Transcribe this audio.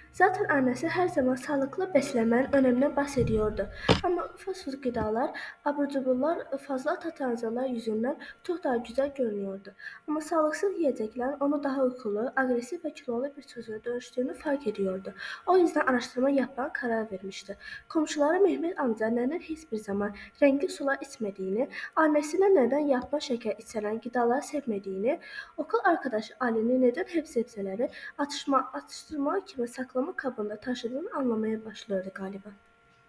Zaten annesi her zaman sağlıklı beslenmenin öneminden bahsediyordu. Ama fast food gıdalar, abur cuburlar, fazla tatlıcılar yüzünden çok daha güzel görünüyordu. Ama sağlıksız yiyecekler onu daha uykulu, agresif ve kilolu bir çocuğa dönüştüğünü fark ediyordu. O yüzden araştırma yapmaya karar vermişti. Komşuları Mehmet amca neden hiçbir zaman renkli sular içmediğini, annesine neden yapma şeker içeren gıdalar sevmediğini, okul arkadaşı Ali'nin neden hep sebzeleri atıştırma kimi saklama kabında taşıdığını anlamaya başlıyordu galiba.